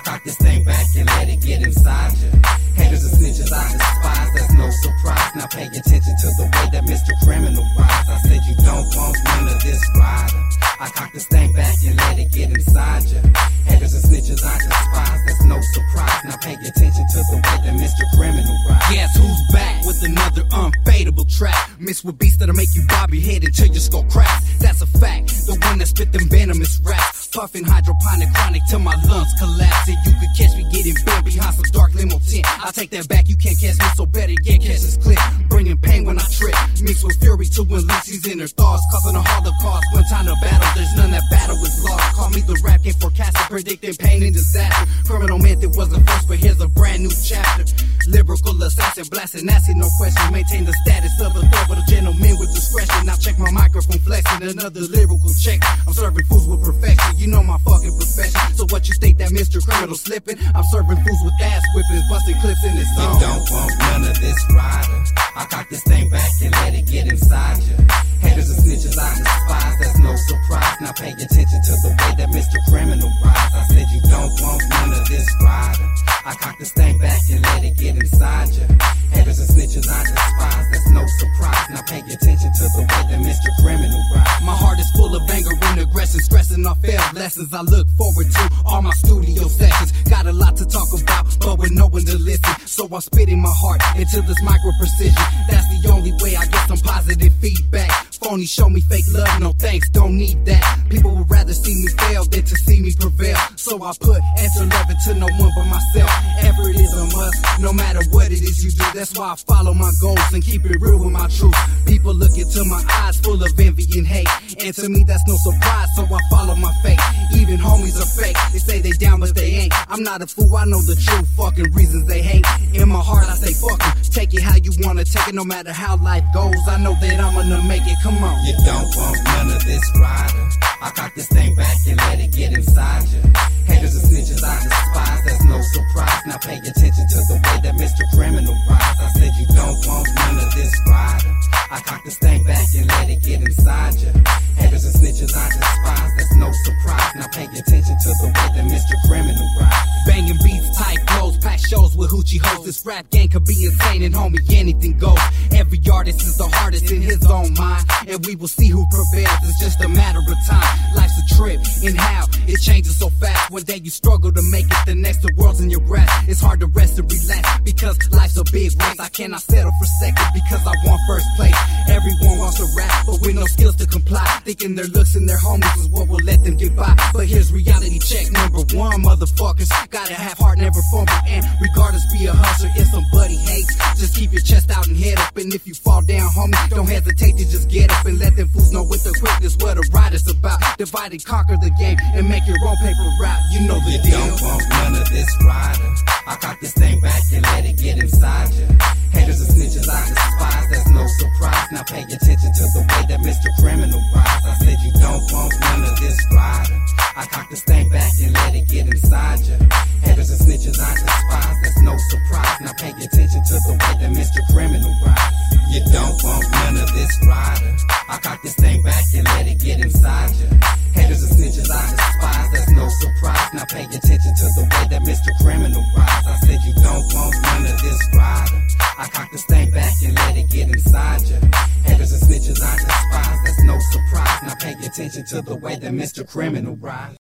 cock this thing back and let it get inside you. Haters and snitches I despise, that's no surprise. Now pay attention to the way that Mr. Criminal rides. I said you don't want none of this rider. I cock this thing back and let it get inside you. Haters and snitches I despise, that's no surprise. Now pay attention to the way that Mr. Criminal rides. Guess who's back with another unfadable track, mixed with beats that'll make you bob your head until your skull cracks. That's a fact, the one that spit them venomous raps, puffing hydroponic chronic till my lungs collapse. And you could catch me getting bent behind some dark limo tint. I take that back, you can't catch me, so better yet catch this clip. Bringing pain when I trip, mixed with fury to unleash these inner thoughts, causing a holocaust. One time to battle, there's none that battle is lost. Call me the rap game forecaster, predicting pain and disaster. Criminal method was the first, but here's a brand new chapter. Lyrical assassin, blasting acid, no question. Maintain the status of a thug, but a gentleman with discretion. Now check my microphone flexing, another lyrical check. I'm serving fools with perfection, you know my fucking profession. So what you think that Mr. Criminal slipping? I'm serving fools with ass whippings, busting clips in this song. You don't want none of this rider. I cock this thing back and let it get inside you. Haters and snitches I despise, that's no surprise. Now pay attention to the way that Mr. Criminal rides. I said you don't want none of this rider. I cock this thing back and let it get inside you. Haters and snitches I despise, that's no surprise. Now pay attention to the way that Mr. Criminal rides. My heart is full of anger and aggression, stressing off failed lessons I look forward to all my studio sessions. Got a lot to talk about, but with no one to listen, so I'm spitting my heart into this micro precision. That's the only way I get some positive feedback. Phony show me fake love, no thanks, don't need that. People would rather see me fail than to see me prevail, so I put answer loving to no one but myself. Effort is a must, no matter what it is you do. That's why I follow my goals and keep it real with my truth. People look into my eyes full of envy and hate, and to me that's no surprise, so I follow my fate. Even homies are fake, they say they down but they ain't. I'm not a fool, I know the true fucking reasons they hate. In my heart I say fuck em, take it how you wanna take it, no matter how life goes. I know that I'm gonna make it, come on. You don't want none of this rider. I cock this thing back and let it get inside you. Haters and snitches I despise, that's no surprise. Now pay attention to the way that Mr. Criminal rides. I said you don't want none of this rider. I cock this thing back and let it get inside you. Haters and snitches I despise, that's no surprise. Now pay attention to the way that Mr. Criminal rides. Banging beats, tight clothes, pack shows with hoochie hoes. This rap game could be insane and homie, anything goes. Every artist is the hardest in his own mind, and we will see who prevails, it's just a matter of time. Life's a trip, and how it changes so fast. One day you struggle to make it, the next the world's in your grasp. It's hard to rest and relax, because life's a big race. I cannot settle for second, because I want first place. Everyone wants to rap, but with no skills to comply, thinking their looks and their homies is what will let them get by. But here's reality check number one, motherfuckers. Gotta have heart, never fumble, and regardless be a hustler. If somebody hates, just keep your chest out and head up. And if you fall down, homie, don't hesitate to just get up and let them fools know with the quickness what a rider's about. Divide and conquer the game and make your own paper route. You know the You deal. don't want none of this rider. I cock this thing back and let it get inside you. Haters and snitches I despise, that's no surprise. Now pay attention to the way that Mr. Criminal rides. I said you don't want none of this rider. I cock this thing back and let it get inside you. Haters and snitches I despise, that's no surprise. Now pay attention to the way that Mr. Criminal rides. You don't want none of this rider. I cock this thing back and let it get inside you. Haters and snitches I despise, that's no surprise. Now pay attention to the way that Mr. Criminal rides. I said you don't want none of this rider. I cock this thing back and let it get inside you. Haters and snitches I despise, that's no surprise. Now pay attention to the way that Mr. Criminal rides.